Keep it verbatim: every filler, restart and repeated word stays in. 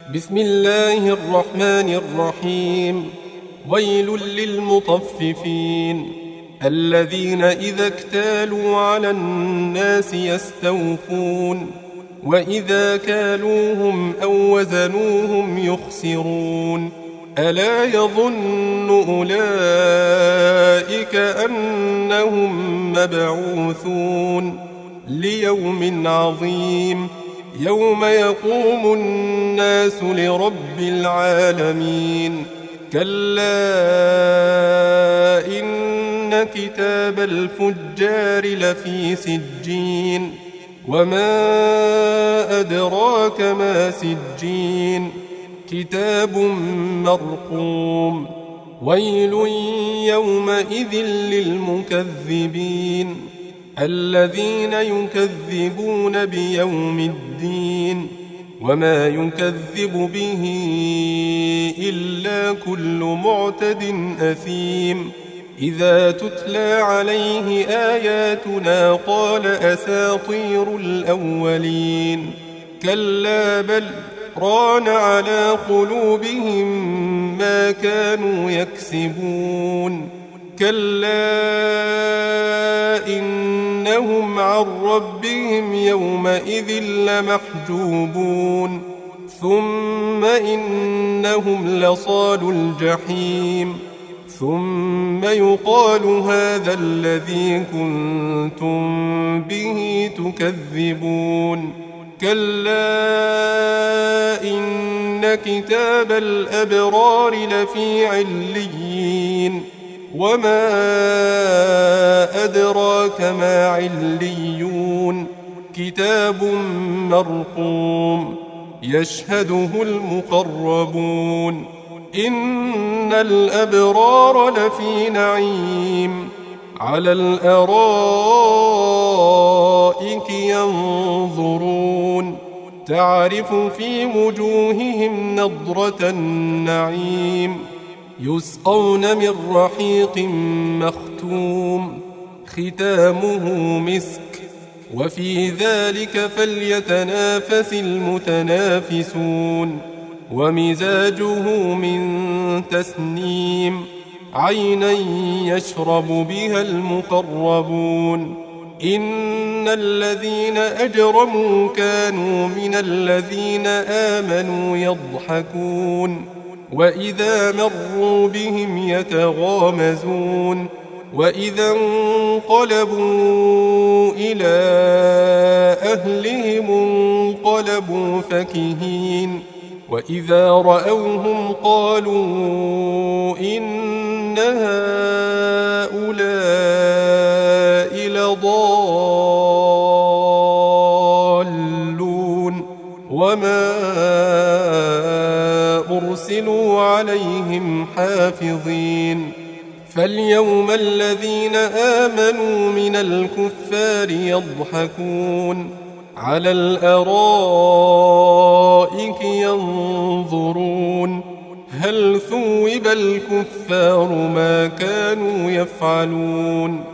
بسم الله الرحمن الرحيم. ويل للمطففين الذين إذا اكتالوا على الناس يستوفون وإذا كالوهم أو وزنوهم يخسرون. ألا يظن أولئك أنهم مبعوثون ليوم عظيم يوم يقوم الناس لرب العالمين. كلا إن كتاب الفجار لفي سجين وما أدراك ما سجين كتاب مرقوم. ويل يومئذ للمكذبين الذين يكذبون بيوم الدين وما يكذب به إلا كل معتد أثيم. إذا تتلى عليه آياتنا قال أساطير الأولين. كلا بل ران على قلوبهم ما كانوا يكسبون. كلا إنهم عن ربهم يومئذ لمحجوبون. ثم إنهم لصالو الجحيم ثم يقال هذا الذي كنتم به تكذبون. كلا إن كتاب الأبرار لفي عليين وما أدراك ما عليون كتاب مرقوم يشهده المقربون. إن الأبرار لفي نعيم على الأرائك ينظرون تعرف في وجوههم نضرة النعيم يسقون من رحيق مختوم ختامه مسك وفي ذلك فليتنافس المتنافسون. ومزاجه من تسنيم عينا يشرب بها المقربون. إن الذين أجرموا كانوا من الذين آمنوا يضحكون وإذا مروا بهم يتغامزون. وإذا انقلبوا إلى أهلهم انقلبوا فكهين. وإذا رأوهم قالوا إن هؤلاء لضالون وما أرسلوا عليهم حافظين. فاليوم الذين آمنوا من الكفار يضحكون على الأرائك ينظرون هل ثوب الكفار ما كانوا يفعلون.